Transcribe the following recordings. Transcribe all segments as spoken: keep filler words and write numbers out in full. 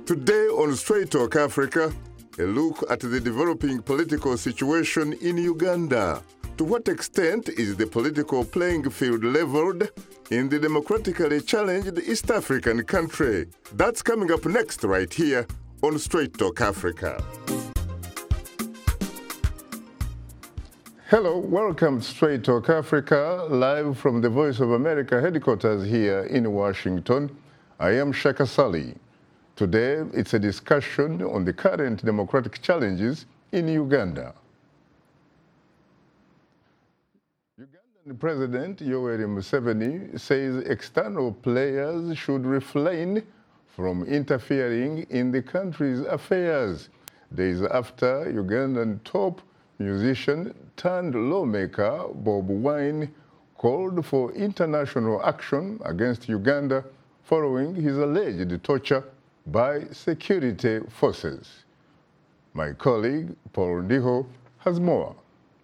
Today on Straight Talk Africa, a look at the developing political situation in Uganda. To what extent is the political playing field leveled in the democratically challenged East African country? That's coming up next right here on Straight Talk Africa. Hello, welcome to Straight Talk Africa, live from the Voice of America headquarters here in Washington. I am Shaka Sali. Today, it's a discussion on the current democratic challenges in Uganda. Ugandan President Yoweri Museveni says external players should refrain from interfering in the country's affairs. Days after Ugandan top musician turned lawmaker Bobi Wine called for international action against Uganda following his alleged torture by security forces. My colleague Paul Ndiho has more.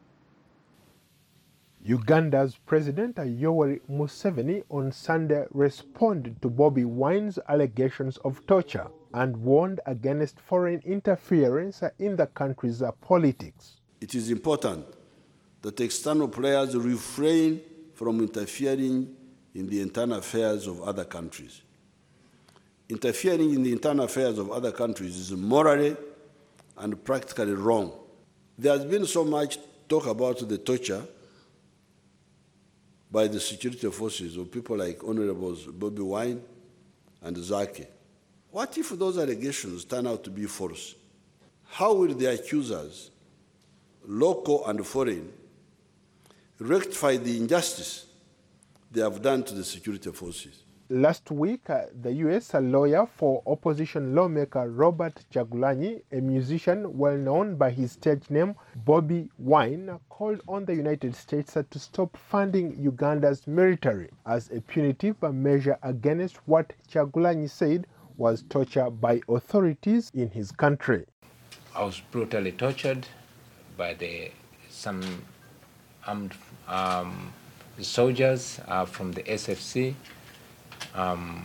Uganda's President Yoweri Museveni on Sunday responded to Bobi Wine's allegations of torture and warned against foreign interference in the country's politics. It is important that external players refrain from interfering in the internal affairs of other countries. Interfering in the internal affairs of other countries is morally and practically wrong. There has been so much talk about the torture by the security forces of people like Honorables Bobi Wine and Zaki. What if those allegations turn out to be false? How will the accusers, local and foreign, rectify the injustice they have done to the security forces? Last week, uh, the U S lawyer for opposition lawmaker Robert Kyagulanyi, a musician well known by his stage name Bobi Wine, called on the United States uh, to stop funding Uganda's military as a punitive measure against what Kyagulanyi said was torture by authorities in his country. I was brutally tortured by the some armed um, soldiers uh, from the S F C. Um,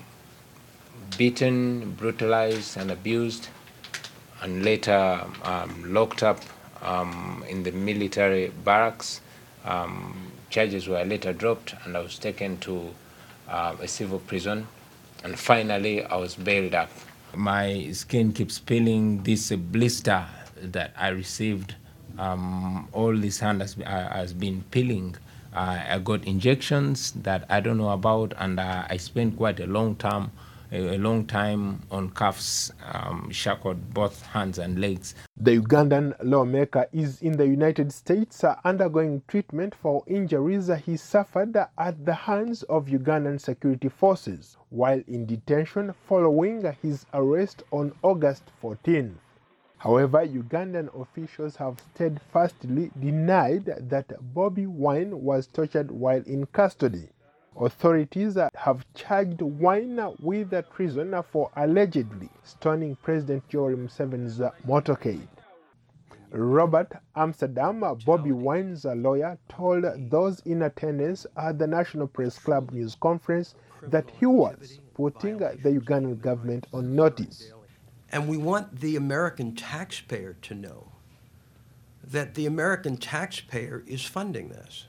beaten, brutalized, and abused, and later um, locked up um, in the military barracks. Um, charges were later dropped, and I was taken to uh, a civil prison. And finally, I was bailed up. My skin keeps peeling. This uh, blister that I received, um, all this hand has, uh, has been peeling. Uh, I got injections that I don't know about, and uh, I spent quite a long time, a, a long time on cuffs, um, shackled both hands and legs. The Ugandan lawmaker is in the United States uh, undergoing treatment for injuries uh, he suffered uh, at the hands of Ugandan security forces while in detention following uh, his arrest on August fourteenth. However, Ugandan officials have steadfastly denied that Bobi Wine was tortured while in custody. Authorities have charged Wine with treason for allegedly stoning President Yoweri Museveni's motorcade. Robert Amsterdam, Bobi Wine's lawyer, told those in attendance at the National Press Club news conference that he was putting the Ugandan government on notice. And we want the American taxpayer to know that the American taxpayer is funding this.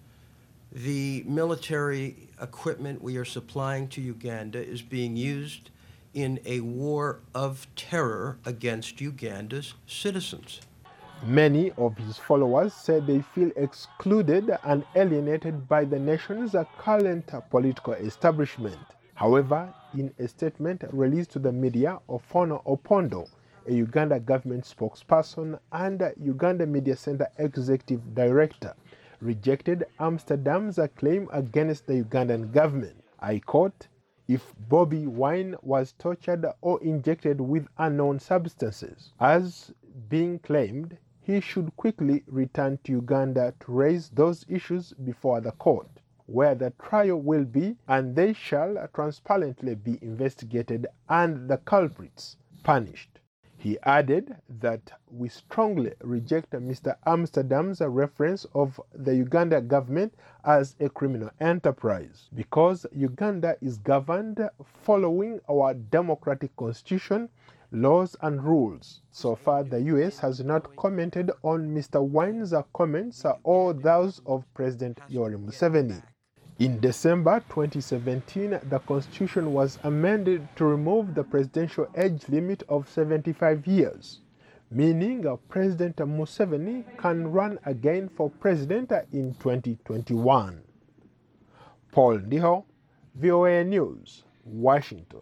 The military equipment we are supplying to Uganda is being used in a war of terror against Uganda's citizens. Many of his followers say they feel excluded and alienated by the nation's current political establishment. However, in a statement released to the media, Ofono Opondo, a Uganda government spokesperson and Uganda Media Center executive director, rejected Amsterdam's claim against the Ugandan government. I quote, "If Bobi Wine was tortured or injected with unknown substances, as being claimed, he should quickly return to Uganda to raise those issues before the court, where the trial will be, and they shall transparently be investigated and the culprits punished." He added that we strongly reject Mister Amsterdam's reference of the Uganda government as a criminal enterprise because Uganda is governed following our democratic constitution, laws and rules. So far, the U S has not commented on Mister Wine's comments or those of President Yoweri Museveni. In December twenty seventeen, the Constitution was amended to remove the presidential age limit of seventy-five years, meaning President Museveni can run again for president in twenty twenty-one. Paul Ndiho, V O A News, Washington.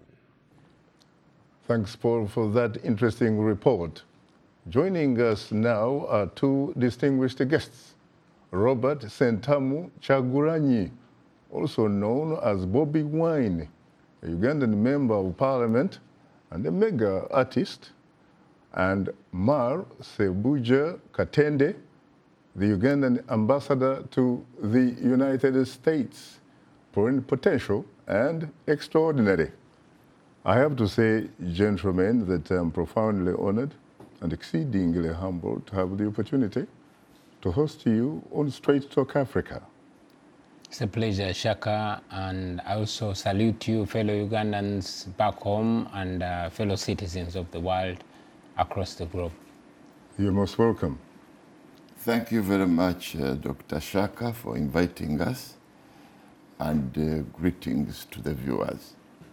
Thanks, Paul, for that interesting report. Joining us now are two distinguished guests, Robert Sentamu Kyagulanyi, also known as Bobi Wine, a Ugandan member of parliament and a mega artist, and Mar Sebuja Katende, the Ugandan ambassador to the United States, potential and extraordinary. I have to say, gentlemen, that I'm profoundly honored and exceedingly humbled to have the opportunity to host you on Straight Talk Africa. It's a pleasure, Shaka, and I also salute you, fellow Ugandans back home and uh, fellow citizens of the world across the globe. You're most welcome. Thank you very much, uh, Doctor Shaka, for inviting us, and uh, greetings to the viewers.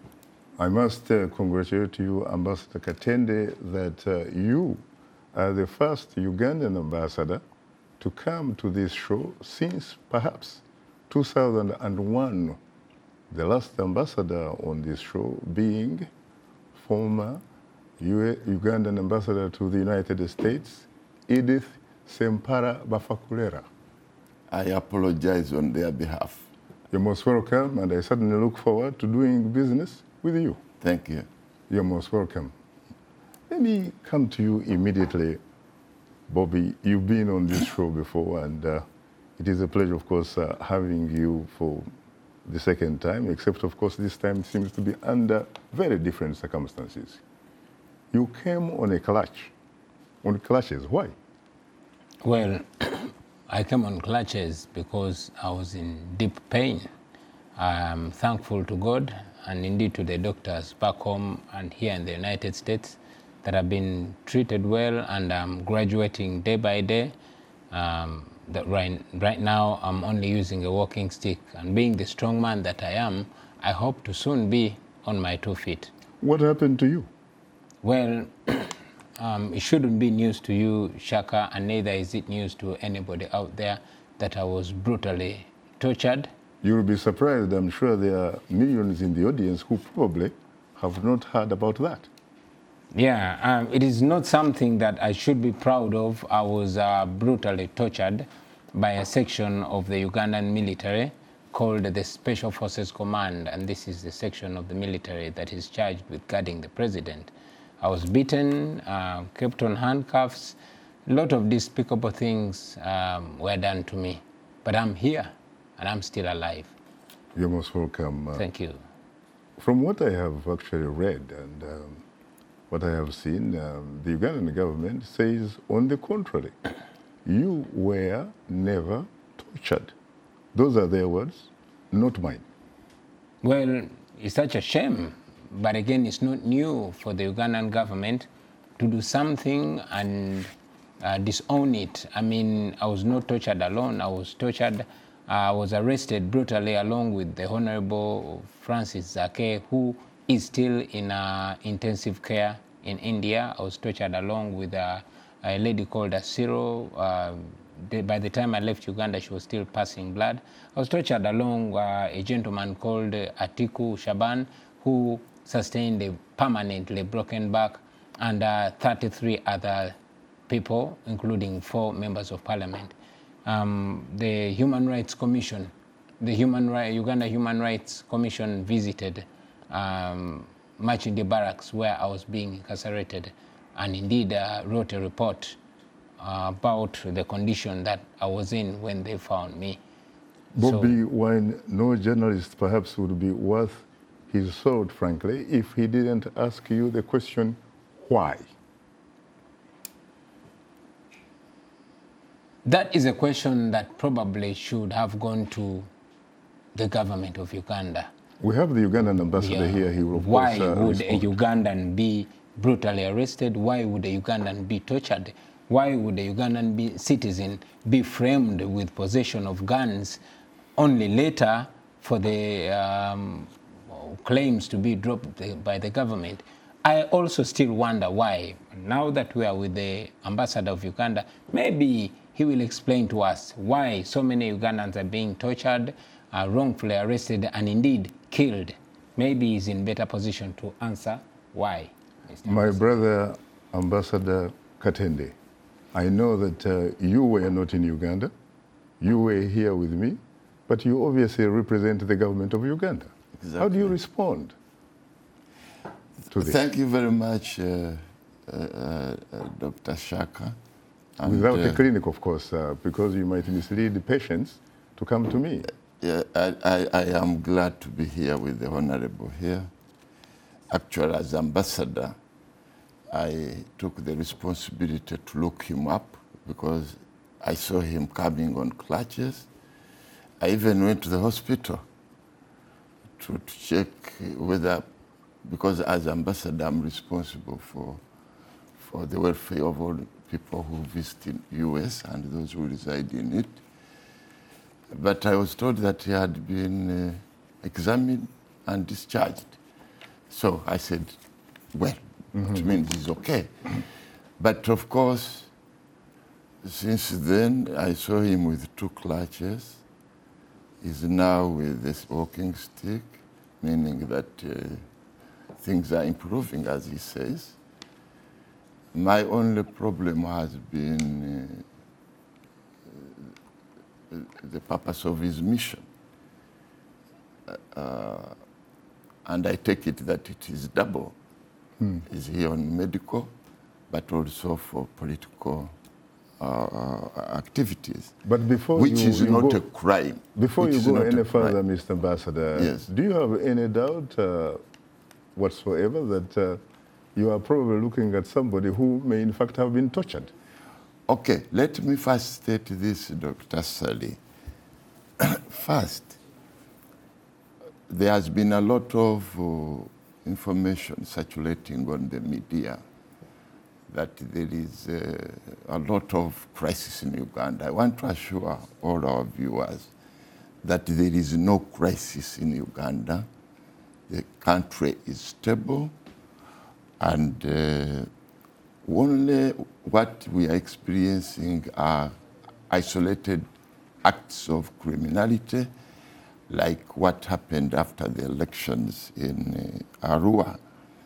I must uh, congratulate you, Ambassador Katende, that uh, you are the first Ugandan ambassador to come to this show since perhaps two thousand one, the last ambassador on this show being former U Ugandan ambassador to the United States, Edith Sempara Bafakulera. I apologize on their behalf. You're most welcome, and I certainly look forward to doing business with you. Thank you. You're most welcome. Let me come to you immediately. Bobby, you've been on this show before, and uh, it is a pleasure, of course, uh, having you for the second time, except, of course, this time seems to be under very different circumstances. You came on a clutch, on clutches. Why? Well, I came on clutches because I was in deep pain. I'm thankful to God and indeed to the doctors back home and here in the United States that have been treated well, and I'm graduating day by day. Um, that right, right now I'm only using a walking stick, and being the strong man that I am, I hope to soon be on my two feet. What happened to you? Well, um, it shouldn't be news to you, Shaka, and neither is it news to anybody out there that I was brutally tortured. You'll be surprised. I'm sure there are millions in the audience who probably have not heard about that. Yeah, um, it is not something that I should be proud of. I was uh, brutally tortured by a section of the Ugandan military called the Special Forces Command, and this is the section of the military that is charged with guarding the president. I was beaten, uh, kept on handcuffs. A lot of despicable things um, were done to me, but I'm here and I'm still alive. You're most welcome. Uh, Thank you. From what I have actually read and um, what I have seen, um, the Ugandan government says, on the contrary, you were never tortured. Those are their words, not mine. Well, it's such a shame, but again, it's not new for the Ugandan government to do something and uh, disown it. I mean, I was not tortured alone. I was tortured, uh, I was arrested brutally along with the Honorable Francis Zake, who is still in uh, intensive care in India. I was tortured along with uh, a lady called Asiro. Uh, the, by the time I left Uganda, she was still passing blood. I was tortured along uh, a gentleman called Atiku Shaban, who sustained a permanently broken back, and uh, thirty-three other people, including four members of parliament. Um, the Human Rights Commission, the Human Ri- Uganda Human Rights Commission visited um, Machindi Barracks, where I was being incarcerated, and indeed uh, wrote a report uh, about the condition that I was in when they found me. Bobby So- Wine, no journalist perhaps would be worth his salt, frankly, if he didn't ask you the question, why? That is a question that probably should have gone to the government of Uganda. We have the Ugandan ambassador Yeah. here. He will, of Why course, uh, would respond. a Ugandan be brutally arrested? Why would a Ugandan be tortured? Why would a Ugandan be, citizen be framed with possession of guns only later for the um, claims to be dropped by the government? I also still wonder why. Now that we are with the ambassador of Uganda, maybe he will explain to us why so many Ugandans are being tortured, are wrongfully arrested, and indeed killed. Maybe he's in better position to answer why. Mister My Ambassador. brother, Ambassador Katende, I know that uh, you were not in Uganda. You were here with me, but you obviously represent the government of Uganda. How do you Exactly. respond to this? Thank you very much, uh, uh, uh, Doctor Shaka. And, Without uh, a clinic, of course, uh, because you might mislead the patients to come to me. Yeah, I, I, I am glad to be here with the Honorable here. Actually, as ambassador, I took the responsibility to look him up because I saw him coming on crutches. I even went to the hospital to, to check whether, because as ambassador, I'm responsible for, for the welfare of all people who visit U S and those who reside in it. But I was told that he had been uh, examined and discharged. So I said, well, mm-hmm. it means he's okay. But of course, since then, I saw him with two clutches. He's now with this walking stick, meaning that uh, things are improving, as he says. My only problem has been uh, the purpose of his mission. Uh, and I take it that it is double. Hmm. He's here on medical, but also for political uh, activities. But before which you, is you not go, a crime. Before which you is go not any a further, crime. Mister Ambassador, Yes. do you have any doubt uh, whatsoever that uh, you are probably looking at somebody who may in fact have been tortured? Okay, let me first state this, Doctor Sally. First, there has been a lot of uh, information circulating on the media that there is uh, a lot of crisis in Uganda. I want to assure all our viewers that there is no crisis in Uganda. The country is stable, and uh, only what we are experiencing are isolated acts of criminality, like what happened after the elections in uh, Arua.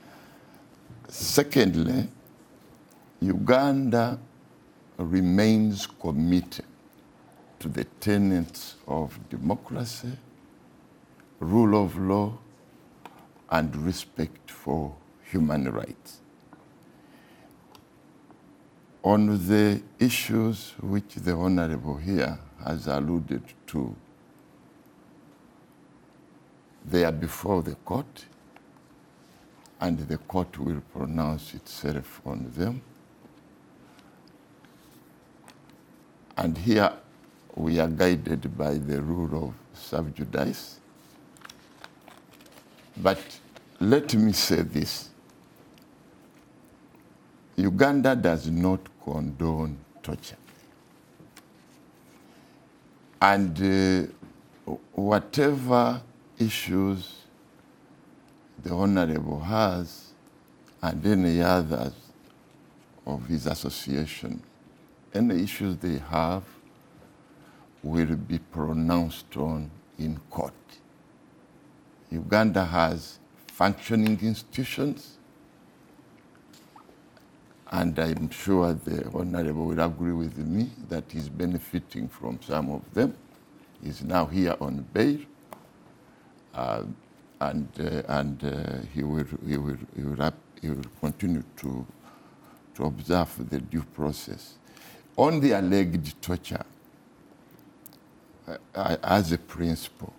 Secondly, Uganda remains committed to the tenets of democracy, rule of law, and respect for human rights. On the issues which the Honorable here has alluded to, they are before the court, and the court will pronounce itself on them. And here we are guided by the rule of sub judice. But let me say this. Uganda does not condone torture. And uh, whatever issues the Honorable has and any others of his association, any issues they have will be pronounced on in court. Uganda has functioning institutions, and I'm sure the Honorable will agree with me that he's benefiting from some of them. He's now here on bail, uh, and uh, and uh, he will he will he will, up, he will continue to to observe the due process. On the alleged torture, uh, as a principle,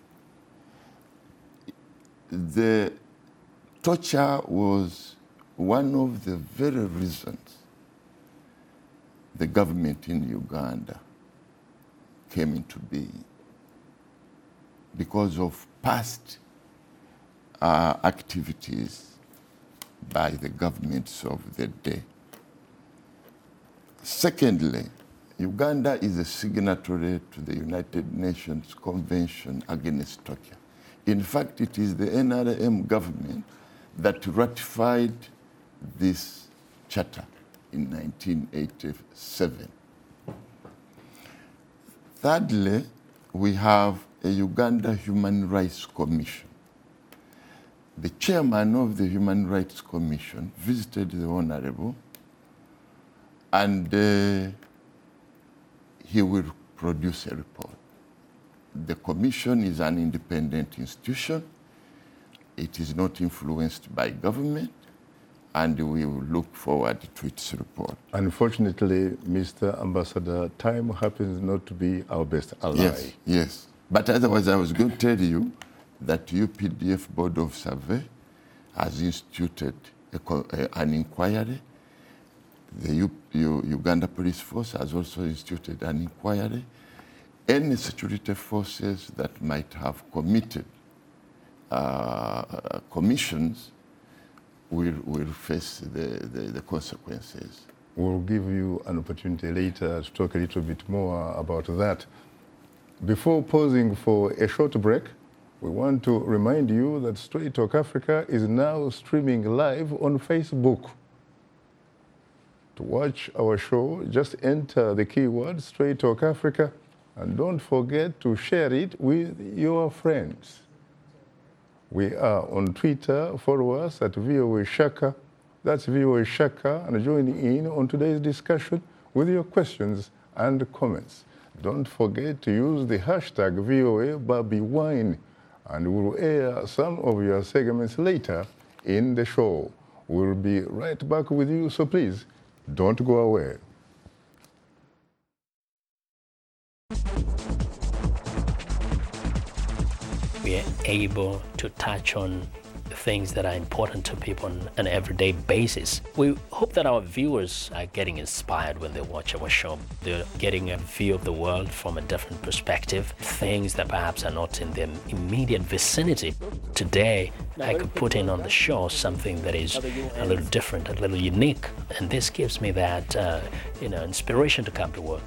the torture was one of the very reasons the government in Uganda came into being because of past uh, activities by the governments of the day. Secondly, Uganda is a signatory to the United Nations Convention Against Torture. In fact, it is the N R M government that ratified this charter in nineteen eighty-seven. Thirdly, we have a Uganda Human Rights Commission. The chairman of the Human Rights Commission visited the Honorable, and uh, he will produce a report. The commission is an independent institution. It is not influenced by government, and we will look forward to its report. Unfortunately, Mister Ambassador, time happens not to be our best ally. Yes, yes. But otherwise, I was going to tell you that U P D F Board of Survey has instituted a, a, an inquiry. The U, U, Uganda Police Force has also instituted an inquiry. Any security forces that might have committed uh, commissions will, will face the, the, the consequences. We'll give you an opportunity later to talk a little bit more about that. Before pausing for a short break, we want to remind you that Straight Talk Africa is now streaming live on Facebook. To watch our show, just enter the keyword Straight Talk Africa, and don't forget to share it with your friends. We are on Twitter. Follow us at V O A Shaka. That's V O A Shaka, and join in on today's discussion with your questions and comments. Don't forget to use the hashtag V O A Bobby Wine, and we'll air some of your segments later in the show. We'll be right back with you, so please don't go away. We are able to touch on things that are important to people on an everyday basis. We hope that our viewers are getting inspired when they watch our show. They're getting a view of the world from a different perspective, things that perhaps are not in their immediate vicinity. Today, I could put in on the show something that is a little different, a little unique, and this gives me that uh, you know, inspiration to come to work.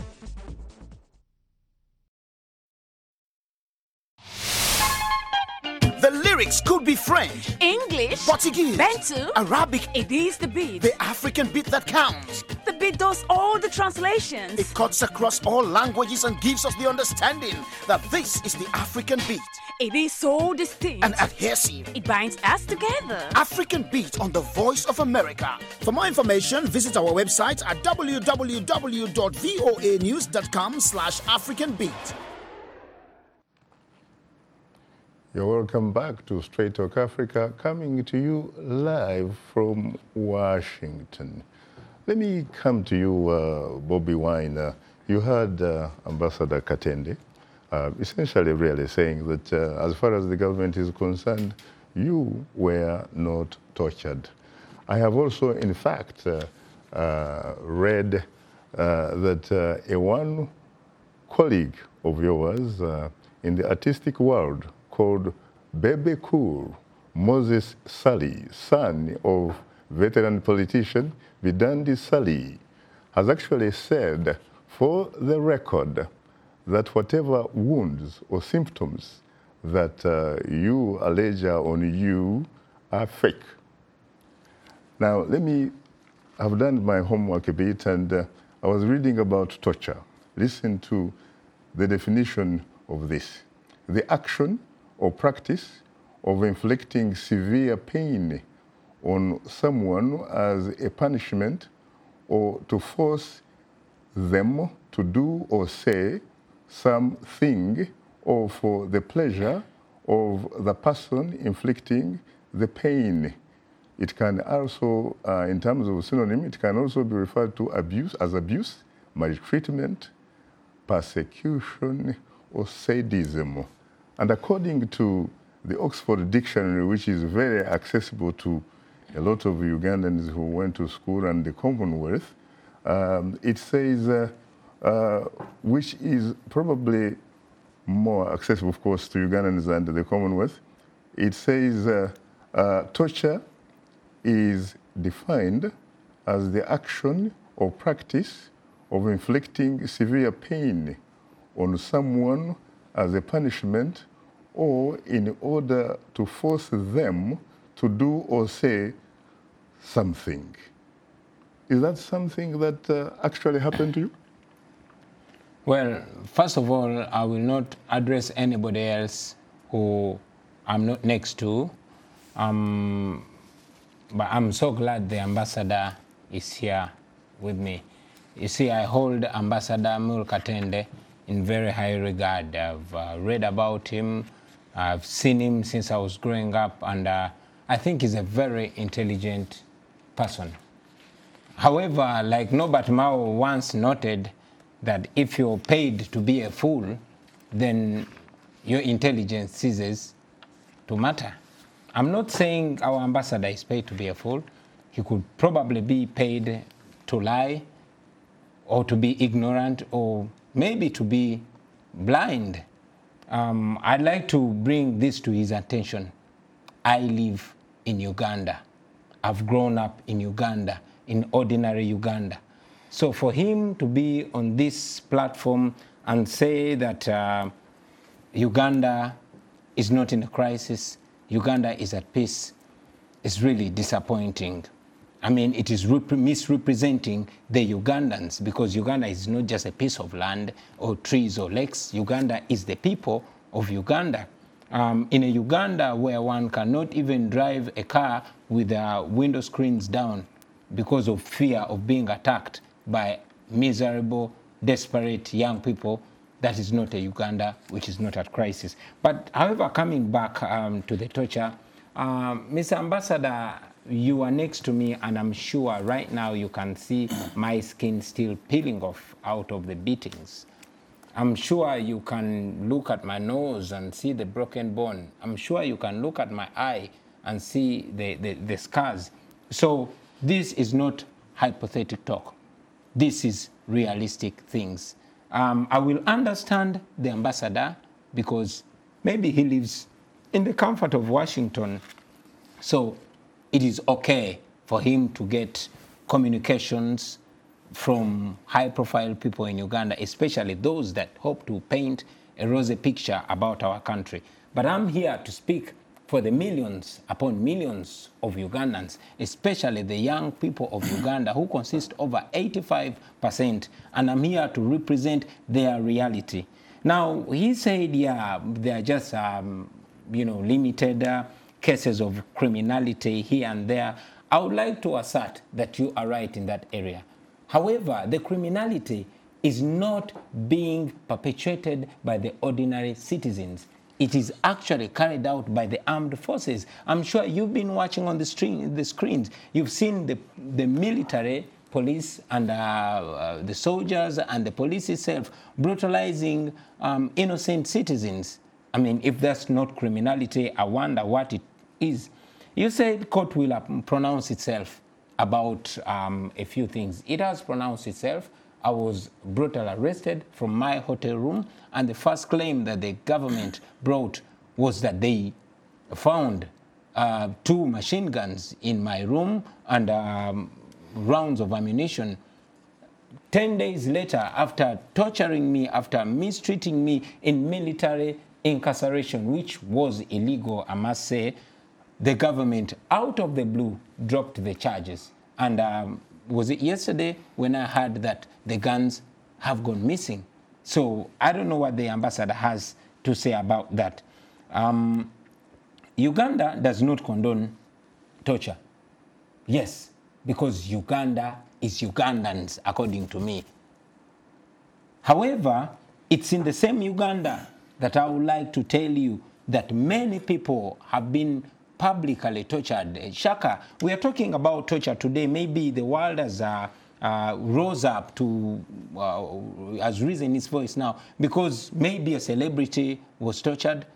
The lyrics could be French, English, Portuguese, Bantu, Arabic. It is the beat. The African beat that counts. The beat does all the translations. It cuts across all languages and gives us the understanding that this is the African beat. It is so distinct and adhesive. It binds us together. African Beat on the Voice of America. For more information, visit our website at w w w dot voa news dot com slash African Beat. You're welcome back to Straight Talk Africa, coming to you live from Washington. Let me come to you, uh, Bobby Wine. Uh, you heard uh, Ambassador Katende uh, essentially really saying that uh, as far as the government is concerned, you were not tortured. I have also, in fact, uh, uh, read uh, that uh, a one colleague of yours uh, in the artistic world called Bebe Cool, Moses Sali, son of veteran politician Bidandi Sali, has actually said, for the record, that whatever wounds or symptoms that uh, you allege are on you are fake. Now, let me, I've done my homework a bit, and uh, I was reading about torture. Listen to the definition of this. The action or practice of inflicting severe pain on someone as a punishment or to force them to do or say something or for the pleasure of the person inflicting the pain. It can also, uh, in terms of synonym, it can also be referred to abuse as abuse, maltreatment, persecution, or sadism. And according to the Oxford Dictionary, which is very accessible to a lot of Ugandans who went to school and the Commonwealth, um, it says uh, uh, which is probably more accessible, of course, to Ugandans and the Commonwealth. It says uh, uh, torture is defined as the action or practice of inflicting severe pain on someone as a punishment or in order to force them to do or say something. Is that something that uh, actually happened to you? Well, first of all, I will not address anybody else who I'm not next to. Um, but I'm so glad the ambassador is here with me. You see, I hold Ambassador Mulkatende in very high regard. I've uh, read about him. I've seen him since I was growing up, and uh, I think he's a very intelligent person. However, like Norbert Mao once noted, that if you're paid to be a fool, then your intelligence ceases to matter. I'm not saying our ambassador is paid to be a fool. He could probably be paid to lie, or to be ignorant, or maybe to be blind. Um, I'd like to bring this to his attention. I live in Uganda. I've grown up in Uganda, in ordinary Uganda. So for him to be on this platform and say that uh, Uganda is not in a crisis, Uganda is at peace, is really disappointing. I mean, it is misrepresenting the Ugandans, because Uganda is not just a piece of land or trees or lakes. Uganda is the people of Uganda. Um, in a Uganda where one cannot even drive a car with the window screens down because of fear of being attacked by miserable, desperate young people, that is not a Uganda which is not at crisis. But however, coming back um, to the torture, um, Mister Ambassador, you are next to me, and I'm sure right now you can see my skin still peeling off out of the beatings. I'm sure you can look at my nose and see the broken bone. I'm sure you can look at my eye and see the, the, the scars. So this is not hypothetical talk. This is realistic things. Um, I will understand the ambassador because maybe he lives in the comfort of Washington. So it is okay for him to get communications from high-profile people in Uganda, especially those that hope to paint a rosy picture about our country. But I'm here to speak for the millions upon millions of Ugandans, especially the young people of Uganda, who consist over eighty-five percent, and I'm here to represent their reality. Now, he said, yeah, there are just, um, you know, limited uh, cases of criminality here and there. I would like to assert that you are right in that area. However, the criminality is not being perpetuated by the ordinary citizens. It is actually carried out by the armed forces. I'm sure you've been watching on the, screen, the screens. You've seen the, the military, police, and uh, uh, the soldiers and the police itself brutalizing um, innocent citizens. I mean, if that's not criminality, I wonder what it is. You said court will pronounce itself about um, a few things. It has pronounced itself. I was brutally arrested from my hotel room, and the first claim that the government brought was that they found uh, two machine guns in my room and um, rounds of ammunition. Ten days later, after torturing me, after mistreating me in military incarceration, which was illegal, I must say, the government, out of the blue, dropped the charges. And um, was it yesterday when I heard that the guns have gone missing? So I don't know what the ambassador has to say about that. Um, Uganda does not condone torture. Yes, because Uganda is Ugandans, according to me. However, it's in the same Uganda that I would like to tell you that many people have been publicly tortured. Shaka, we are talking about torture today. Maybe the world has uh, uh, rose up to, uh, has risen its voice now because maybe a celebrity was tortured.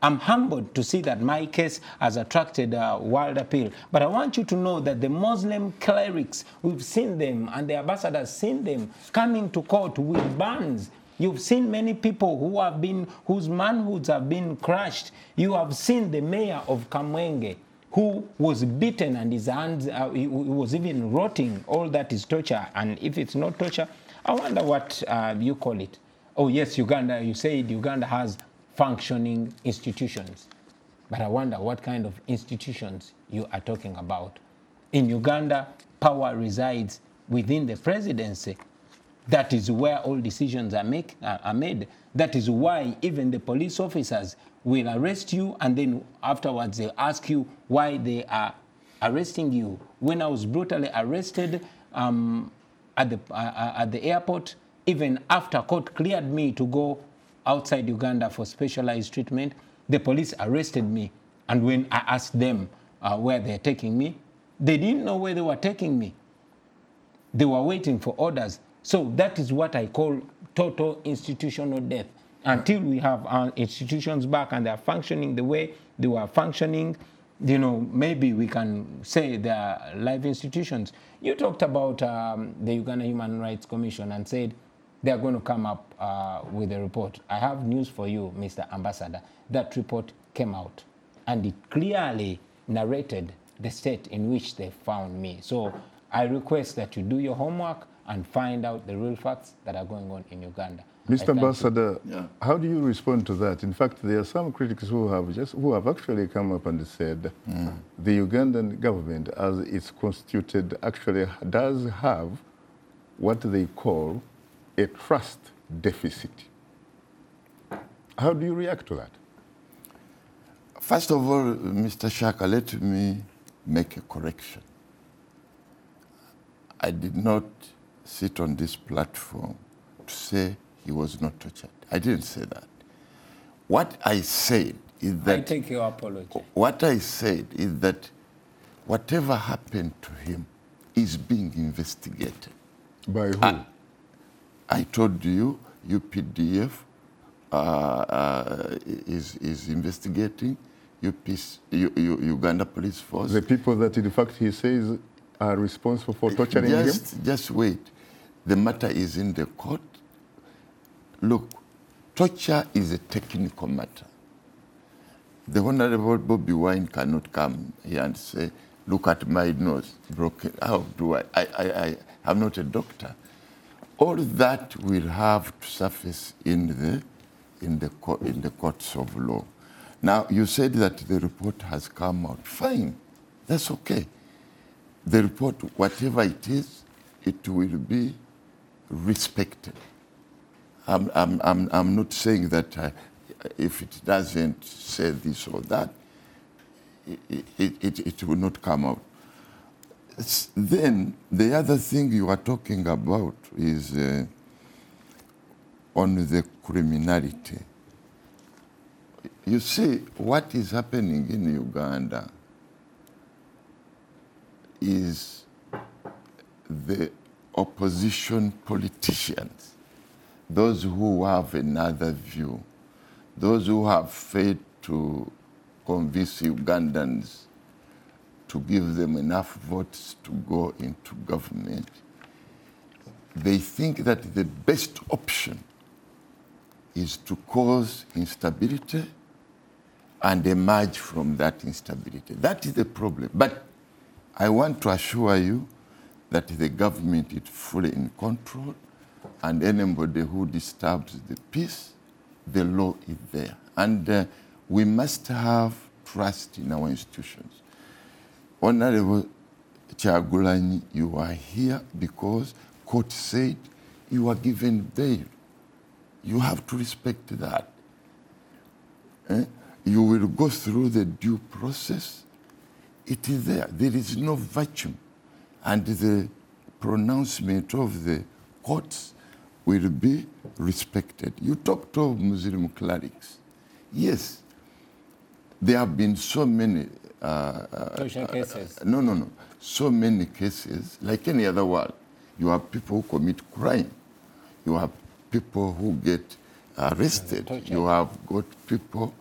I'm humbled to see that my case has attracted uh, world appeal. But I want you to know that the Muslim clerics, we've seen them, and the ambassadors seen them coming to court with bans. You've seen many people who have been, whose manhoods have been crushed. You have seen the mayor of Kamwenge, who was beaten and his hands, uh, he, he was even rotting. All that is torture. And if it's not torture, I wonder what uh, you call it. Oh yes, Uganda, you said Uganda has functioning institutions. But I wonder what kind of institutions you are talking about. In Uganda, power resides within the presidency. That is where all decisions are, make, uh, are made. That is why even the police officers will arrest you, and then afterwards they ask you why they are arresting you. When I was brutally arrested um, at, the, uh, at the airport, even after court cleared me to go outside Uganda for specialized treatment, the police arrested me. And when I asked them uh, where they're taking me, they didn't know where they were taking me. They were waiting for orders. So that is what I call total institutional death. Until we have our institutions back and they're functioning the way they were functioning, you know, maybe we can say they're live institutions. You talked about um, the Uganda Human Rights Commission and said they're going to come up uh, with a report. I have news for you, Mister Ambassador. That report came out, and it clearly narrated the state in which they found me. So I request that you do your homework and find out the real facts that are going on in Uganda. Mister Ambassador, Yeah. how do you respond to that? In fact, there are some critics who have just who have actually come up and said Mm. the Ugandan government, as it's constituted, actually does have what they call a trust deficit. How do you react to that? First of all, Mister Shaka, let me make a correction. I did not sit on this platform to say he was not tortured. I didn't say that. What I said is that... I take your apology. What I said is that whatever happened to him is being investigated. By who? I, I told you, U P D F uh, uh, is, is investigating, U P, U, U, Uganda Police Force. The people that, in fact, he says are responsible for torturing just, him? Just wait. The matter is in the court. Look, torture is a technical matter. The Honorable Bobby Wine cannot come here and say, look at my nose, broken. How do I? I, I, I am not a doctor. All that will have to surface in the, in the, in the courts of law. Now, you said that the report has come out. Fine, that's okay. The report, whatever it is, it will be respected. I'm, I'm, I'm, I'm not saying that uh, if it doesn't say this or that, it, it, it, it will not come out. It's, then, the other thing you are talking about is uh, on the criminality. You see, what is happening in Uganda is the opposition politicians, those who have another view, those who have failed to convince Ugandans to give them enough votes to go into government, they think that the best option is to cause instability and emerge from that instability. That is the problem. But I want to assure you that the government is fully in control, and anybody who disturbs the peace, the law is there. And uh, we must have trust in our institutions. Honorable Kyagulanyi, you are here because court said you are given bail. You have to respect that. Eh? You will go through the due process. It is there. There is no vacuum. And the pronouncement of the courts will be respected. You talked of Muslim clerics. Yes, there have been so many... Uh, Social uh, cases. Uh, no, no, no. So many cases, like any other world. You have people who commit crime. You have people who get arrested. Torture. You have got people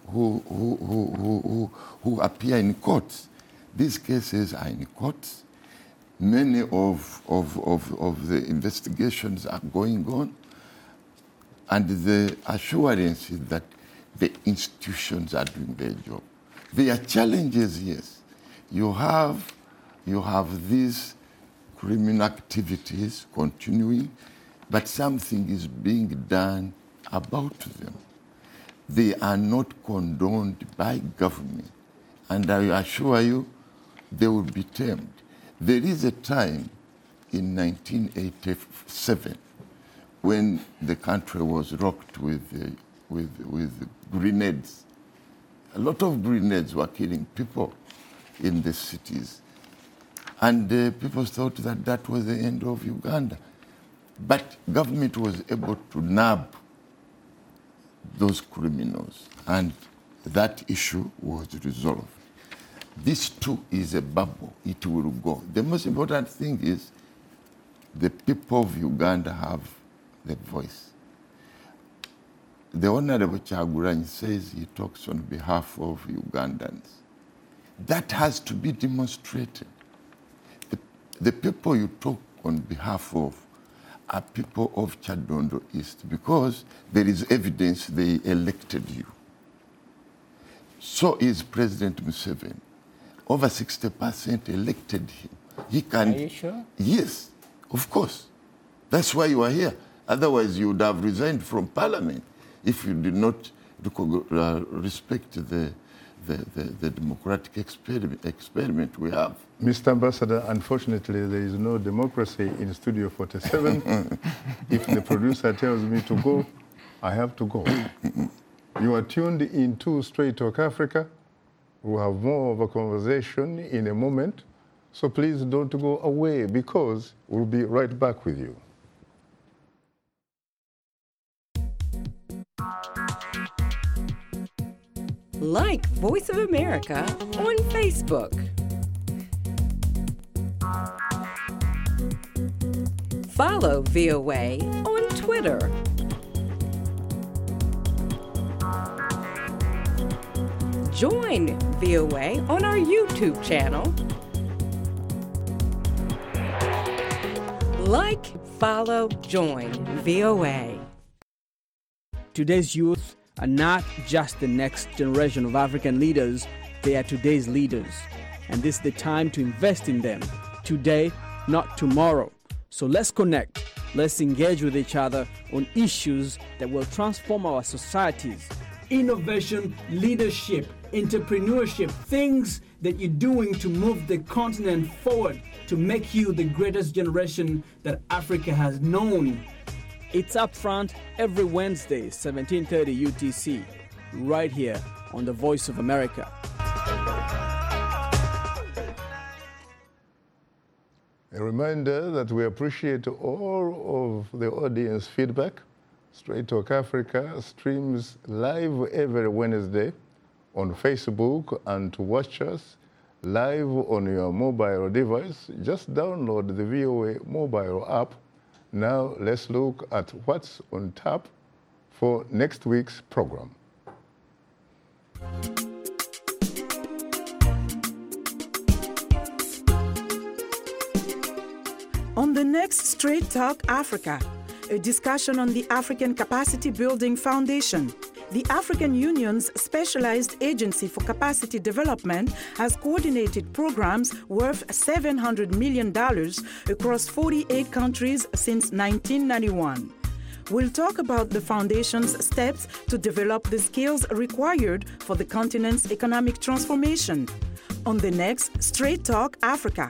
who, who, who, who, who, who appear in courts. These cases are in courts. Many of, of, of, of the investigations are going on. And the assurance is that the institutions are doing their job. There are challenges, yes. You have, you have these criminal activities continuing, but something is being done about them. They are not condoned by government. And I assure you, they will be tamed. There is a time in nineteen eighty-seven when the country was rocked with, uh, with, with grenades. A lot of grenades were killing people in the cities. And uh, people thought that that was the end of Uganda. But government was able to nab those criminals, and that issue was resolved. This too is a bubble. It will go. The most important thing is the people of Uganda have the voice. The Honorable Kyagulanyi says he talks on behalf of Ugandans. That has to be demonstrated. The, the people you talk on behalf of are people of Kyadondo East because there is evidence they elected you. So is President Museveni. Over sixty percent elected him. He can. Are you sure? Yes, of course. That's why you are here. Otherwise, you would have resigned from Parliament if you did not uh, respect the, the, the, the democratic experiment, experiment we have. Mister Ambassador, unfortunately, there is no democracy in Studio forty-seven. If the producer tells me to go, I have to go. You are tuned into Straight Talk Africa. We'll have more of a conversation in a moment. So please don't go away because we'll be right back with you. Like Voice of America on Facebook. Follow V O A on Twitter. Join V O A on our YouTube channel. Like, follow, join V O A. Today's youth are not just the next generation of African leaders, they are today's leaders. And this is the time to invest in them. Today, not tomorrow. So let's connect. Let's engage with each other on issues that will transform our societies. Innovation, leadership, entrepreneurship, things that you're doing to move the continent forward, to make you the greatest generation that Africa has known. It's Upfront every Wednesday, seventeen thirty U T C, right here on The Voice of America. A reminder that we appreciate all of the audience feedback. Straight Talk Africa streams live every Wednesday on Facebook, and to watch us live on your mobile device, just download the V O A mobile app. Now let's look at what's on tap for next week's program. On the next Straight Talk Africa, a discussion on the African Capacity Building Foundation. The African Union's specialized agency for capacity development has coordinated programs worth seven hundred million dollars across forty-eight countries since nineteen ninety-one. We'll talk about the foundation's steps to develop the skills required for the continent's economic transformation on the next Straight Talk Africa.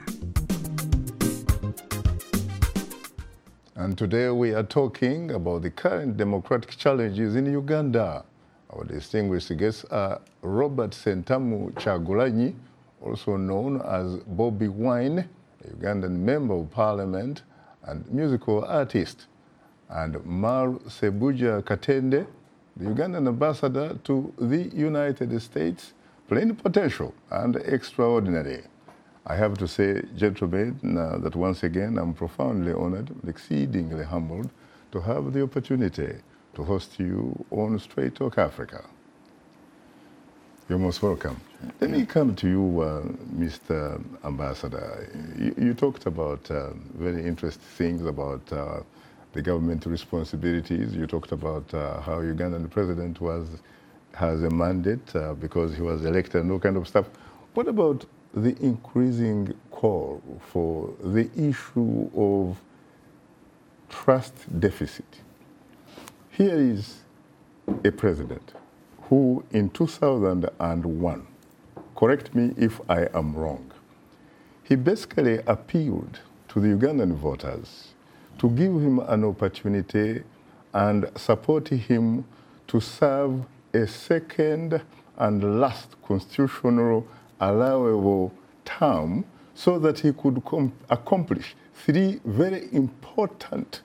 And today we are talking about the current democratic challenges in Uganda. Our distinguished guests are Robert Sentamu Kyagulanyi, also known as Bobi Wine, a Ugandan member of parliament and musical artist, and Mar Sebuja Katende, the Ugandan ambassador to the United States, plenipotential and extraordinary. I have to say, gentlemen, uh, that once again I'm profoundly honored and exceedingly humbled to have the opportunity to host you on Straight Talk Africa. You're most welcome. Let me come to you, uh, Mister Ambassador. You, you talked about uh, very interesting things about uh, the government responsibilities. You talked about uh, how Ugandan president was has a mandate uh, because he was elected and all kind of stuff. What about the increasing call for the issue of trust deficit? Here is a president who in two thousand one, correct me if I am wrong, he basically appealed to the Ugandan voters to give him an opportunity and support him to serve a second and last constitutional allowable term so that he could accomplish three very important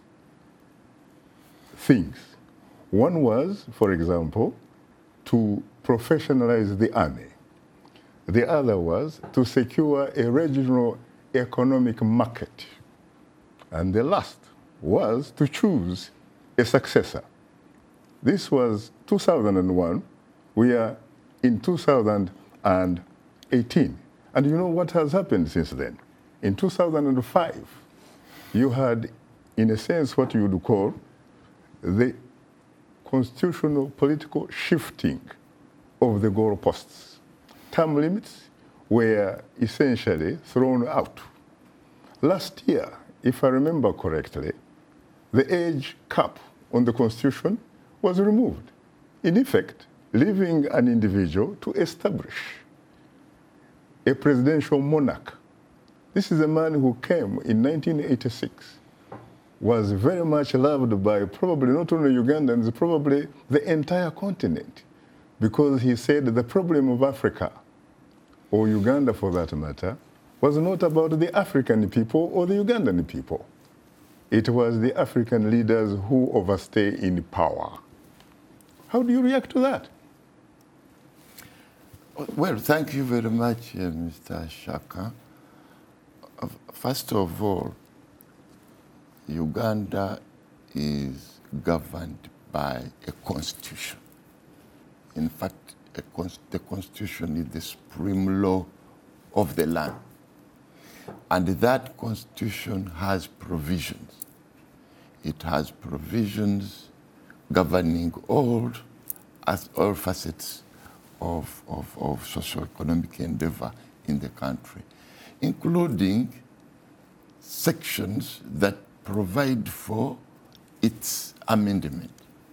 things. One was, for example, to professionalize the army. The other was to secure a regional economic market. And the last was to choose a successor. This was two thousand one. We are in two thousand eighteen. And you know what has happened since then? In two thousand five, you had, in a sense, what you would call the constitutional political shifting of the goalposts. Term limits were essentially thrown out. Last year, if I remember correctly, the age cap on the Constitution was removed, in effect, leaving an individual to establish a presidential monarch. This is a man who came in nineteen eighty-six, was very much loved by probably not only Ugandans, probably the entire continent, because he said the problem of Africa, or Uganda for that matter, was not about the African people or the Ugandan people. It was the African leaders who overstay in power. How do you react to that? Well, thank you very much, uh, Mister Shaka. Uh, first of all, Uganda is governed by a constitution. In fact, a const the constitution is the supreme law of the land. And that constitution has provisions. It has provisions governing all, as all facets of, of, of socio-economic endeavor in the country, including sections that provide for its amendment.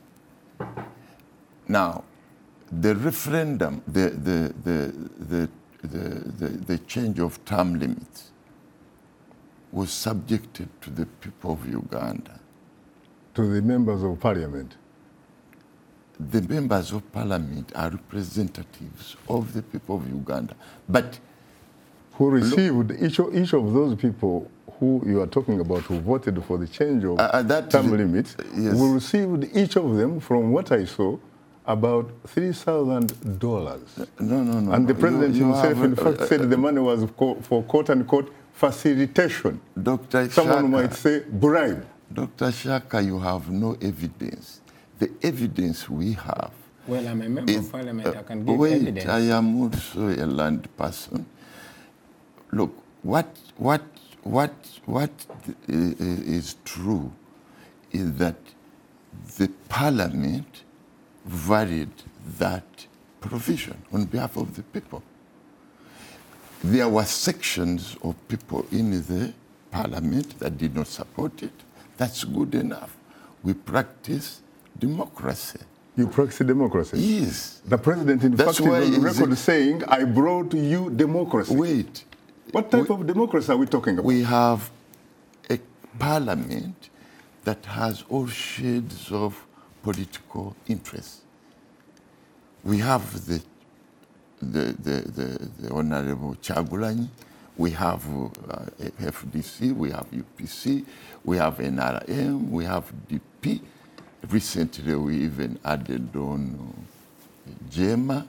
Now, the referendum, the, the, the, the, the, the, the change of term limits was subjected to the people of Uganda. To the members of parliament? The members of parliament are representatives of the people of Uganda. But who received, each of, each of those people who you are talking about, who voted for the change of uh, that term the, limits, yes. we received each of them, from what I saw, about three thousand dollars. No, no, no. And the president you, you himself, have, in fact, uh, said the money was for quote-unquote facilitation. Doctor Someone Shaka, might say bribe. Doctor Shaka, you have no evidence. The evidence we have... Well, I'm a member is, of parliament. Uh, I can give wait, evidence. I am also a land person. Look, what, what, what, what is true is that the parliament varied that provision on behalf of the people. There were sections of people in the parliament that did not support it. That's good enough. We practice democracy. You practice democracy? Yes. The president, in That's fact, why is on record it, saying, I brought you democracy. Wait. What type we, of democracy are we talking about? We have a parliament that has all shades of political interests. We have the, the, the, the, the Honorable Kyagulanyi, we have uh, F D C, we have U P C, we have N R M, we have D P. Recently, we even added on J E M A.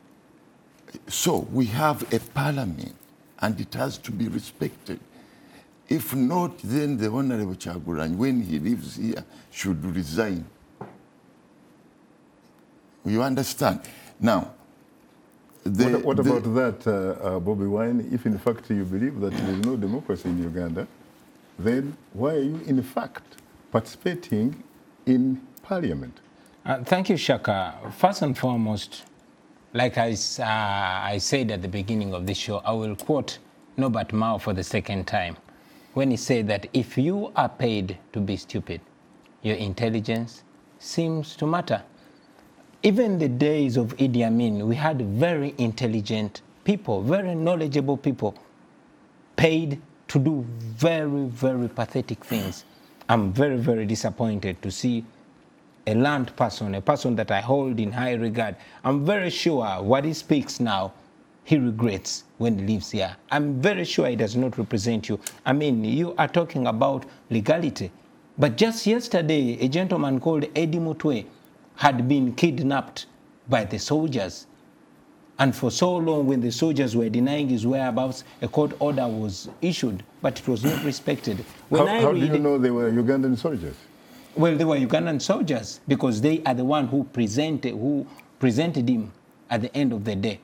So we have a parliament, and it has to be respected. If not, then the Honorable Kyagulanyi, when he lives here, should resign. You understand? Now, The, what what the, about that, uh, uh, Bobby Wine? If in fact you believe that there is no democracy in Uganda, then why are you in fact participating in parliament? Uh, thank you, Shaka. First and foremost, like I, uh, I said at the beginning of the show, I will quote Norbert Mao for the second time when he said that if you are paid to be stupid, your intelligence seems to matter. Even the days of Idi Amin, we had very intelligent people, very knowledgeable people, paid to do very, very pathetic things. I'm very, very disappointed to see a learned person, a person that I hold in high regard. I'm very sure what he speaks now, he regrets when he leaves here. I'm very sure he does not represent you. I mean, you are talking about legality. But just yesterday, a gentleman called Eddie Mutwe had been kidnapped by the soldiers. And for so long, when the soldiers were denying his whereabouts, a court order was issued, but it was not respected. When how I how read, do you know they were Ugandan soldiers? Well, they were Ugandan soldiers because they are the one who presented, who presented him at the end of the day.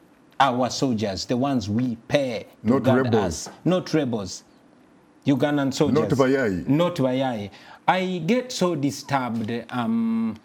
Our soldiers, the ones we pay to Not guard rebels. us. Not rebels. Ugandan soldiers. Not Bayai. Not Bayai. I get so disturbed um,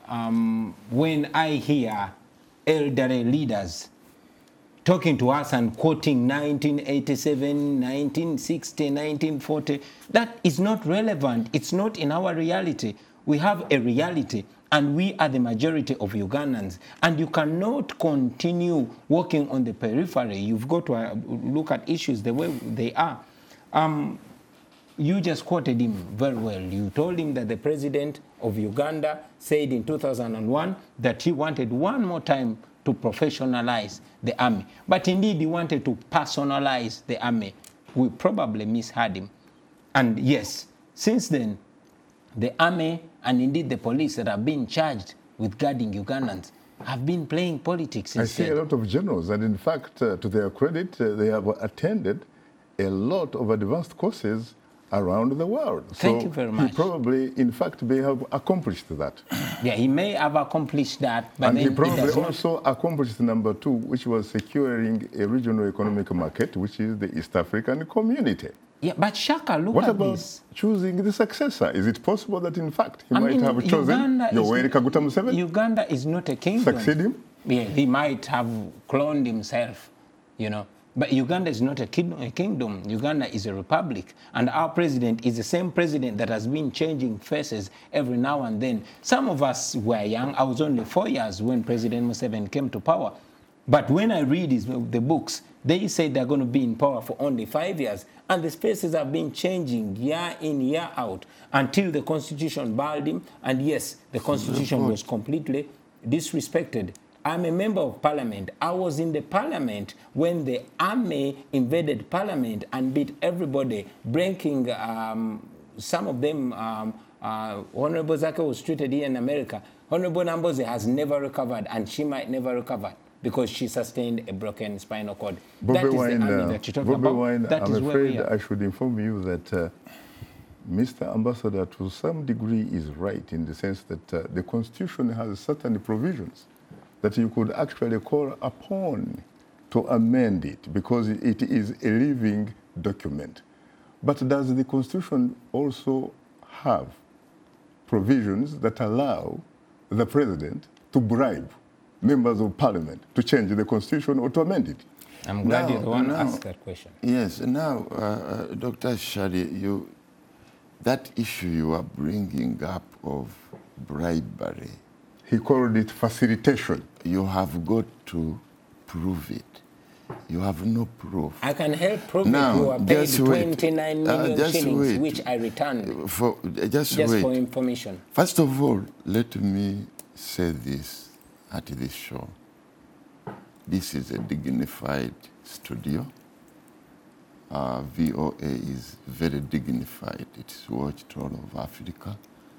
um, when I hear elderly leaders talking to us and quoting nineteen eighty-seven, nineteen sixty, nineteen forty. That is not relevant. It's not in our reality. We have a reality, and we are the majority of Ugandans. And you cannot continue working on the periphery. You've got to uh, look at issues the way they are. Um, you just quoted him very well. You told him that the president of Uganda said in two thousand one that he wanted one more time to professionalize the army. But indeed, he wanted to personalize the army. We probably misheard him. And yes, since then, the army and indeed the police that have been charged with guarding Ugandans have been playing politics instead. I see a lot of generals, and in fact, uh, to their credit, uh, they have attended a lot of advanced courses around the world. Thank so you very much. He probably, in fact, may have accomplished that. Yeah, he may have accomplished that, but and then he probably it does not. also accomplished number two, which was securing a regional economic market, which is the East African Community. Yeah, but Shaka, look what at about this. choosing the successor? Is it possible that, in fact, he I might mean, have chosen Uganda is Yoweri not- Kaguta Museveni? Uganda is not a kingdom. Succeed him? Yeah, he might have cloned himself, you know. But Uganda is not a kingdom, a kingdom. Uganda is a republic. And our president is the same president that has been changing faces every now and then. Some of us were young. I was only four years when President Museveni came to power. But when I read his, the books, they say they're going to be in power for only five years. And the faces have been changing year in, year out, until the constitution barred him. And yes, the constitution was completely disrespected. I'm a member of parliament. I was in the parliament when the army invaded parliament and beat everybody, breaking um, some of them. Um, uh, Honorable Zake was treated here in America. Honorable Namboze has never recovered, and she might never recover because she sustained a broken spinal cord. Bobby that is Wine, the army uh, that you're talking Bobby about. Wine, That I'm is where we afraid are. I should inform you that uh, Mister Ambassador, to some degree, is right in the sense that uh, the Constitution has certain provisions that you could actually call upon to amend it because it is a living document. But does the Constitution also have provisions that allow the President to bribe members of Parliament to change the Constitution or to amend it? I'm glad Now- you're the one who now- asked that question. Yes, now, uh, uh, Doctor Shari, you, that issue you are bringing up of bribery, he called it facilitation. You have got to prove it. You have no proof. I can help prove Now, it. You are paid just wait. twenty-nine Uh, million just shillings, wait. which I returned. For, uh, just Just wait. for information. First of all, let me say this at this show. This is a dignified studio. Uh, V O A is very dignified. It's watched all over Africa.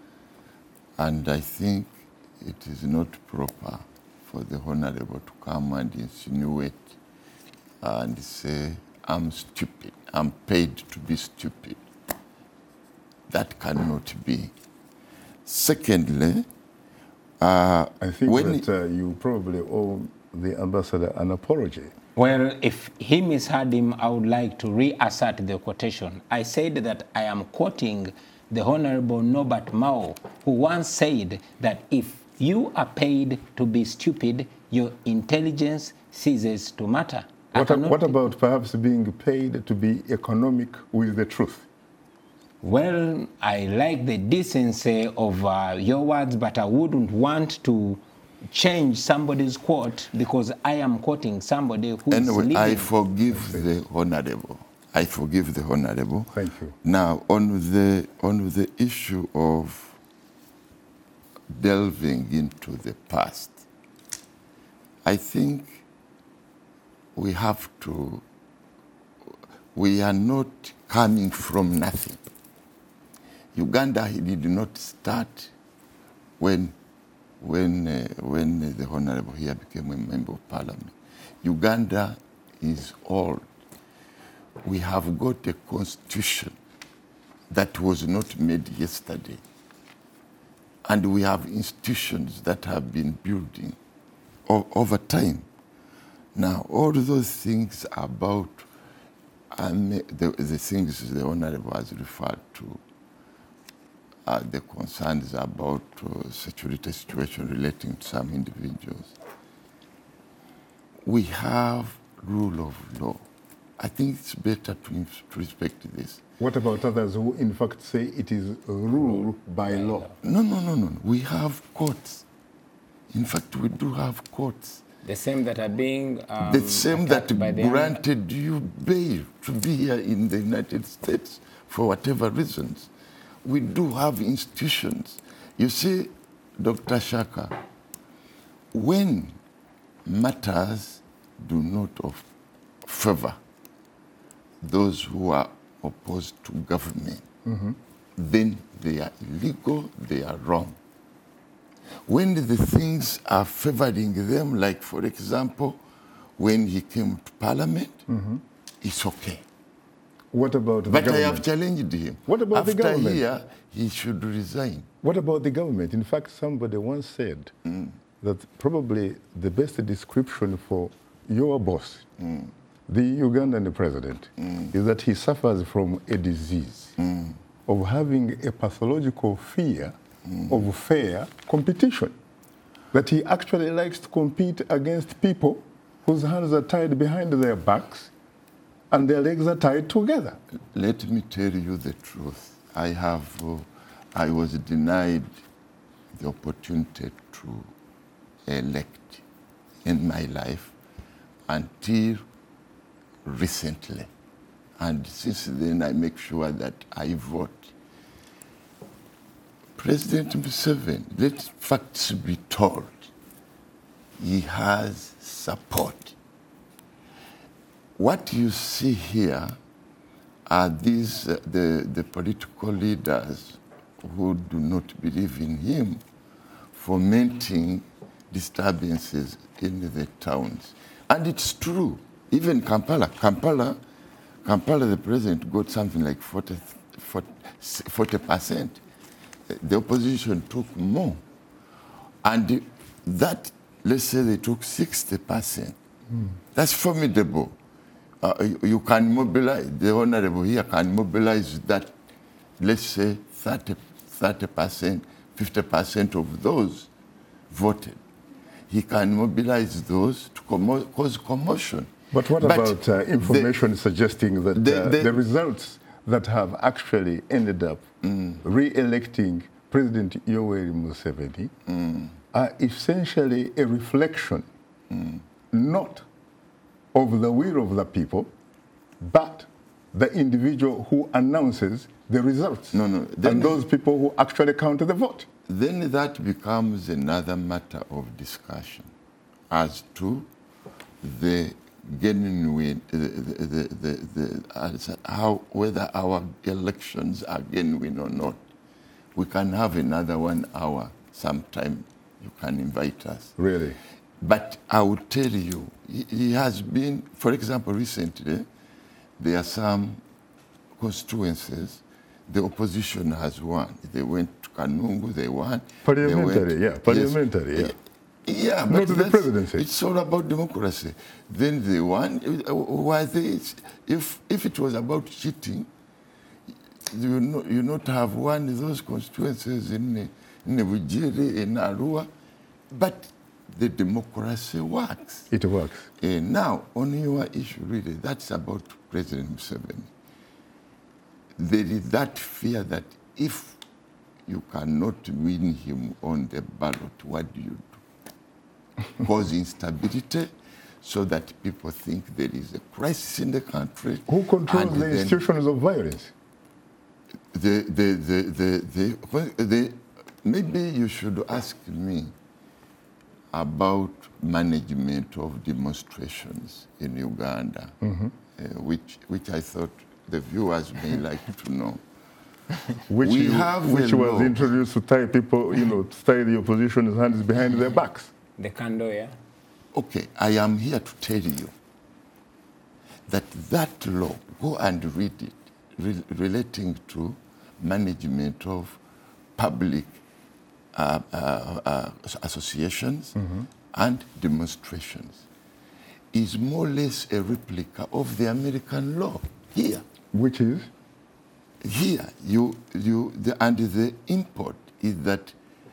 And I think it is not proper for the Honorable to come and insinuate and say, I'm stupid. I'm paid to be stupid. That cannot be. Secondly, Uh, I think that uh, you probably owe the ambassador an apology. Well, if he misheard him, I would like to reassert the quotation. I said that I am quoting the Honorable Norbert Mao, who once said that if you are paid to be stupid, your intelligence ceases to matter. What, a, what about perhaps being paid to be economic with the truth? Well, I like the decency of uh, your words, but I wouldn't want to change somebody's quote because I am quoting somebody who anyway, is living. I forgive the Honorable. I forgive the Honorable. Thank you. Now, on the, on the issue of delving into the past, I think we have to, we are not coming from nothing. Uganda did not start when, when, uh, when the Honorable here became a member of parliament. Uganda is old. We have got a constitution that was not made yesterday. And we have institutions that have been building over time. Now, all those things about um, the, the things the Honorable has referred to, uh, the concerns about uh, security situation relating to some individuals, we have rule of law. I think it's better to, to respect this. What about others who, in fact, say it is rule by law? No, no, no, no. We have courts. In fact, we do have courts. The same that are being um, the same that granted the you bail to be here in the United States for whatever reasons. We do have institutions. You see, Doctor Shaka, when matters do not of favor those who are opposed to government, mm-hmm. then they are illegal, they are wrong. When the things are favoring them, like, for example, when he came to parliament, mm-hmm. it's okay. What about the but government? I have challenged him. What about After the government? here, he should resign. What about the government? In fact, somebody once said mm. that probably the best description for your boss, mm. the Ugandan president, mm. is that he suffers from a disease mm. of having a pathological fear mm. of fair competition. That he actually likes to compete against people whose hands are tied behind their backs and their legs are tied together. Let me tell you the truth. I have, uh, I was denied the opportunity to elect in my life until recently. And since then, I make sure that I vote. President Museveni, let facts be told, he has support. What you see here are these, uh, the, the political leaders who do not believe in him fomenting disturbances in the towns. And it's true. Even Kampala, Kampala, Kampala, the president got something like forty percent. The opposition took more. And that, let's say they took sixty percent. Mm. That's formidable. Uh, you, you can mobilize, the Honorable here can mobilize that, let's say, thirty percent, fifty percent of those voted. He can mobilize those to commo cause commotion. But what but about uh, information the, suggesting that the, uh, the, the results that have actually ended up mm. re-electing President Yoweri Museveni mm. are essentially a reflection mm. not of the will of the people, but the individual who announces the results. No, no. And those people who actually count the vote. Then that becomes another matter of discussion as to the genuine, the, the, the, the, the, how, whether our elections are genuine or not. We can have another one hour sometime. You can invite us. Really? But I will tell you, he, he has been, for example, recently, there are some constituencies, the opposition has won. They went to Kanungu, they won. Parliamentary, they yeah, parliamentary, yeah. yeah. Yeah, Not but the presidency. It's all about democracy. Then they won. Why they? If if it was about cheating, you know, you not have won those constituencies in in Bujiri, in Arua, but the democracy works. It works. Uh, now, on your issue, really, that's about President Museveni. There is that fear that if you cannot win him on the ballot, what do you do? Cause instability so that people think there is a crisis in the country. Who controls the institutions of violence? The, the, the, the, the, the, maybe you should ask me about management of demonstrations in Uganda, mm-hmm. uh, which, which I thought the viewers may like to know. Which, we you, have which was law. introduced to tie people, you know, to tie the opposition's hands behind their backs. The Kando, yeah? Okay, I am here to tell you that that law, go and read it, re relating to management of public uh, uh, uh, associations mm-hmm. and demonstrations, is more or less a replica of the American law here. Which is? Here, you, you, the, and the import is that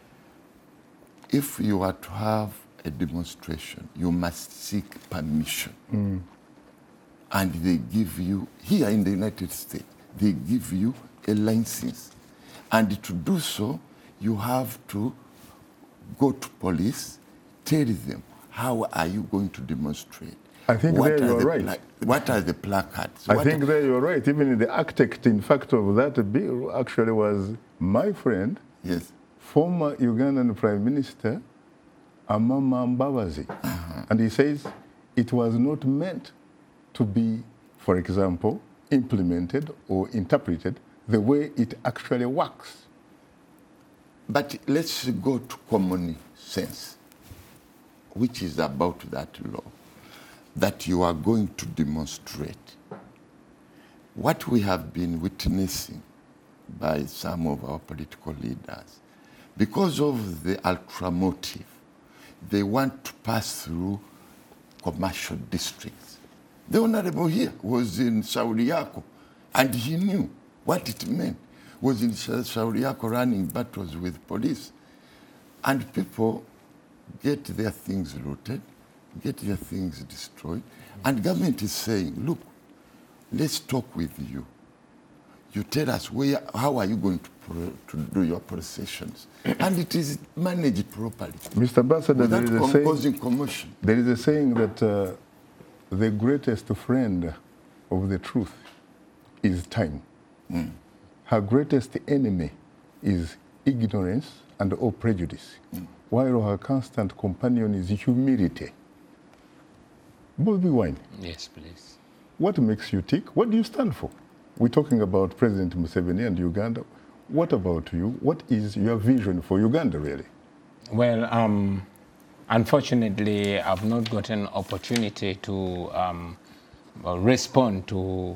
if you are to have a demonstration, you must seek permission. Mm. And they give you, here in the United States, they give you a license. And to do so, you have to go to police, tell them, how are you going to demonstrate? I think what there you're the right. What are the placards? I what think there you're right. Even the architect, in fact, of that bill actually was my friend, yes, former Ugandan Prime Minister, Amama Mbabazi. Uh-huh. And he says it was not meant to be, for example, implemented or interpreted the way it actually works. But let's go to common sense, which is about that law, that you are going to demonstrate. What we have been witnessing by some of our political leaders, because of the ultra motive, they want to pass through commercial districts. The Honorable here was in Shauriako, and he knew what it meant. Was in Shauriako running battles with police. And people get their things looted, get their things destroyed, and government is saying, look, let's talk with you. You tell us where, how are you going to, pro, to do your processions, and it is managed properly. Mister Ambassador, there is, a saying, causing commotion. There is a saying that uh, the greatest friend of the truth is time. Mm. Her greatest enemy is ignorance and or prejudice, mm. while her constant companion is humility. Bobi Wine. Yes, please. What makes you tick? What do you stand for? We're talking about President Museveni and Uganda. What about you? What is your vision for Uganda, really? Well, um, unfortunately, I've not gotten opportunity to um, respond to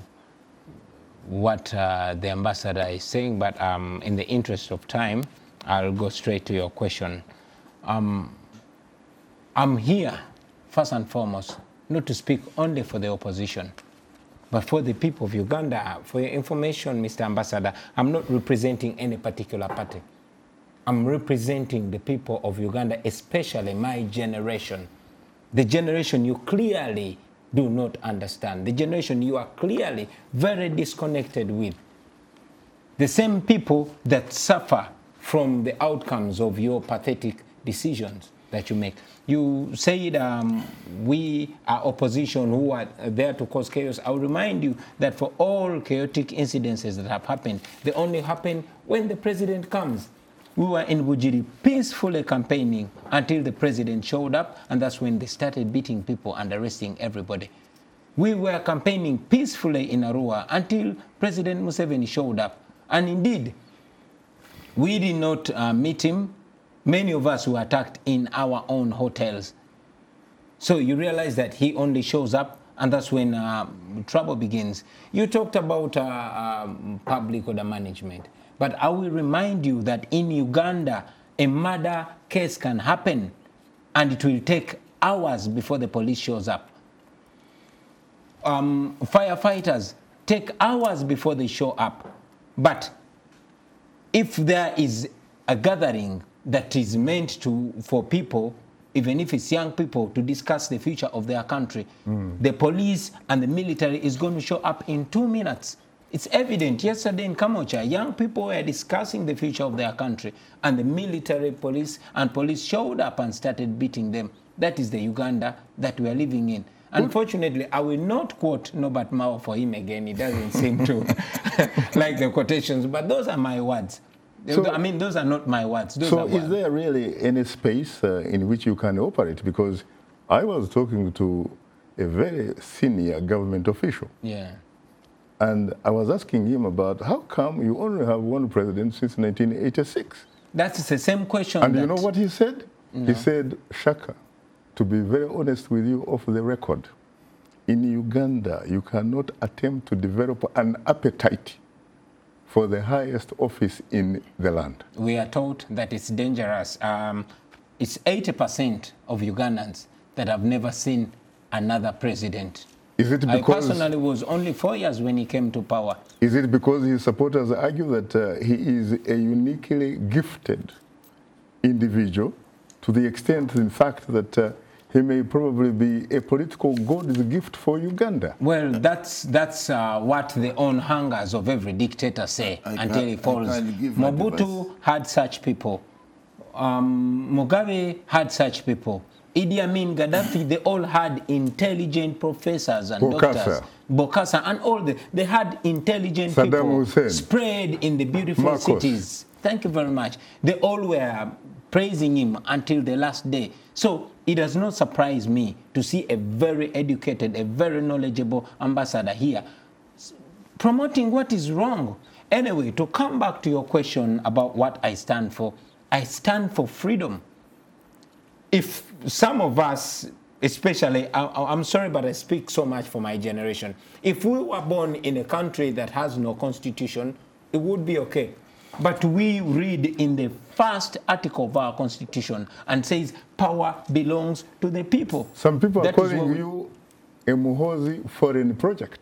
what uh, the ambassador is saying, but um, in the interest of time, I'll go straight to your question. Um, I'm here, first and foremost, not to speak only for the opposition, but for the people of Uganda. For your information, Mister Ambassador, I'm not representing any particular party. I'm representing the people of Uganda, especially my generation. The generation you clearly do not understand. The generation you are clearly very disconnected with. The same people that suffer from the outcomes of your pathetic decisions that you make. You said um, we are opposition who are there to cause chaos. I'll remind you that for all chaotic incidences that have happened, they only happen when the president comes. We were in Bujiri peacefully campaigning until the president showed up, and that's when they started beating people and arresting everybody. We were campaigning peacefully in Arua until President Museveni showed up. And indeed, we did not uh, meet him. Many of us were attacked in our own hotels. So you realize that he only shows up, and that's when uh, trouble begins. You talked about uh, um, public order management. But I will remind you that in Uganda, a murder case can happen and it will take hours before the police shows up. Um, firefighters take hours before they show up. But if there is a gathering that is meant to for people, even if it's young people, to discuss the future of their country, mm. the police and the military is going to show up in two minutes. It's evident. Yesterday in Kamocha, young people were discussing the future of their country, and the military, police, and police showed up and started beating them. That is the Uganda that we are living in. Unfortunately, I will not quote Norbert Mao for him again. He doesn't seem to like the quotations, but those are my words. So, I mean, those are not my words. Those so are is words. there really any space uh, in which you can operate? Because I was talking to a very senior government official. Yeah. And I was asking him about how come you only have one president since nineteen eighty-six? That's the same question. And that... you know what he said? No. He said, Shaka, to be very honest with you off the record, in Uganda, you cannot attempt to develop an appetite for the highest office in the land. We are told that it's dangerous. Um, it's eighty percent of Ugandans that have never seen another president. Is it because... I personally was only four years when he came to power. Is it because his supporters argue that uh, he is a uniquely gifted individual to the extent, in fact, that uh, he may probably be a political God's gift for Uganda? Well, that's that's uh, what the own hungers of every dictator say I until he falls. Mobutu had such people. Um, Mugabe had such people. Idi Amin, Gaddafi, they all had intelligent professors and Bokassa. doctors. Bokassa and all the, they had intelligent Saddam people Hussein. spread in the beautiful Marcos. cities. Thank you very much. They all were praising him until the last day. So it does not surprise me to see a very educated, a very knowledgeable ambassador here promoting what is wrong. Anyway, to come back to your question about what I stand for, I stand for freedom. If some of us, especially, I, I'm sorry, but I speak so much for my generation. If we were born in a country that has no constitution, it would be okay. But we read in the first article of our constitution and says power belongs to the people. Some people That are is calling what we- you a Muhoozi foreign project.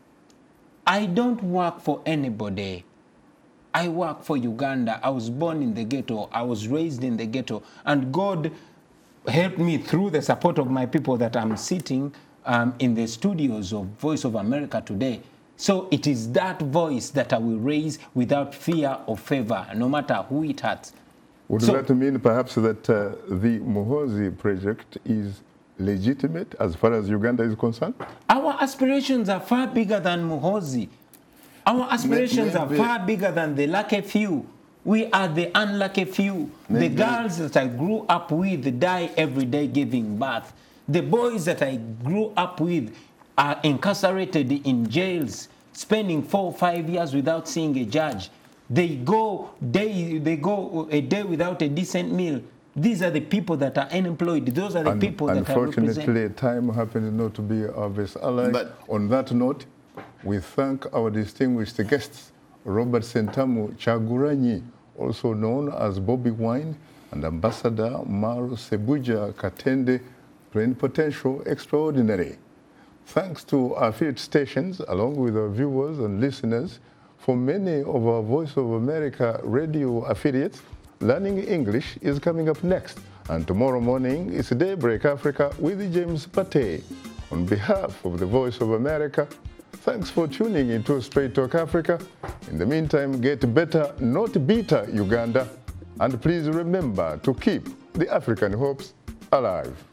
I don't work for anybody. I work for Uganda. I was born in the ghetto. I was raised in the ghetto. And God helped me through the support of my people that I'm sitting um, in the studios of Voice of America today. So it is that voice that I will raise without fear or favor, no matter who it hurts. Would So- that mean perhaps that uh, the Muhoozi project is legitimate as far as Uganda is concerned? Our aspirations are far bigger than Muhoozi. Our aspirations are maybe- far bigger than the lucky few. We are the unlucky few. Maybe- The girls that I grew up with die every day giving birth. The boys that I grew up with are incarcerated in jails, spending four or five years without seeing a judge. They go day, they go a day without a decent meal. These are the people that are unemployed. Those are the Un- people that I represent. Unfortunately, time happens not to be our best ally. But- on that note, we thank our distinguished guests, Robert Sentamu Chaguranyi, also known as Bobby Wine, and Ambassador Maru Sebuja Katende, Plenipotential Extraordinary. Thanks to our affiliate stations, along with our viewers and listeners, for many of our Voice of America radio affiliates, Learning English is coming up next. And tomorrow morning is Daybreak Africa with James Pate. On behalf of the Voice of America, thanks for tuning into Straight Talk Africa. In the meantime, get better, not bitter, Uganda. And please remember to keep the African hopes alive.